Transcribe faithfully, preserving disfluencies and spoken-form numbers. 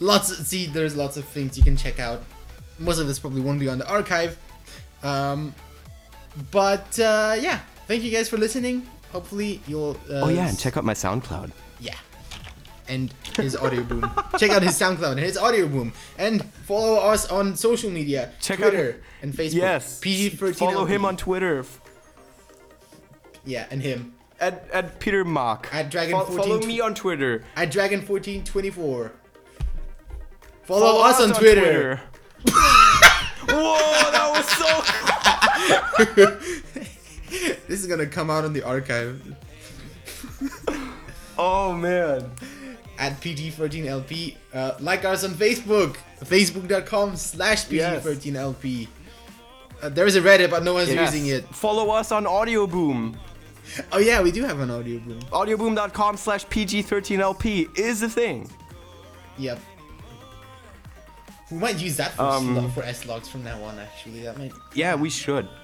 lots of, see, there's lots of things you can check out. Most of this probably won't be on the archive. Um, but uh, yeah, thank you guys for listening. Hopefully you'll. Uh, oh yeah, and check out my SoundCloud. Yeah, and his Audio Boom. Check out his SoundCloud and his Audio Boom, and follow us on social media. Check Twitter out and Facebook. Yes. P G thirteen. Follow him on Twitter. Yeah, and him. At at Peter Mock. At Dragon Fo- fourteen. Follow me on Twitter. At Dragon fourteen twenty-four. Follow, Follow us, on, Twitter. Whoa, that was so. This is gonna come out on the archive. Oh man. At P G thirteen L P. Uh, like us on Facebook. Facebook.com slash PG13LP. Uh, there is a Reddit, but no one's Yes. using it. Follow us on Audio Boom. Oh yeah, we do have an Audio Boom. Audioboom.com slash PG13LP is a thing. Yep. We might use that for, Um, slo- for S-Logs from now on, actually. That might... Yeah, we should.